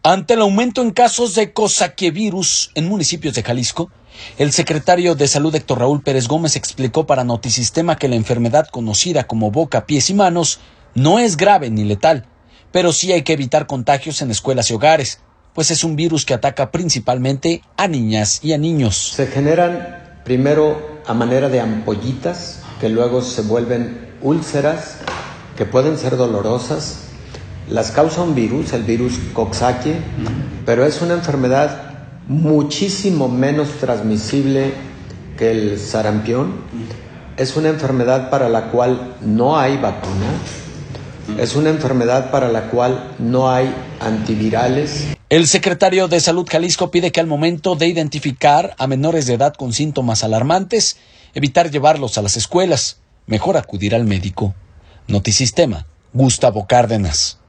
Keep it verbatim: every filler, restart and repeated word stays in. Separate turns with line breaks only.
Ante el aumento en casos de cosaquevirus en municipios de Jalisco, el secretario de Salud Héctor Raúl Pérez Gómez explicó para Notisistema que la enfermedad conocida como boca, pies y manos no es grave ni letal, pero sí hay que evitar contagios en escuelas y hogares, pues es un virus que ataca principalmente a niñas y a niños.
Se generan primero a manera de ampollitas, que luego se vuelven úlceras, que pueden ser dolorosas. Las causa un virus, el virus Coxsackie, pero es una enfermedad muchísimo menos transmisible que el sarampión. Es una enfermedad para la cual no hay vacuna. Es una enfermedad para la cual no hay antivirales.
El secretario de Salud Jalisco pide que al momento de identificar a menores de edad con síntomas alarmantes, evitar llevarlos a las escuelas, mejor acudir al médico. Notisistema, Gustavo Cárdenas.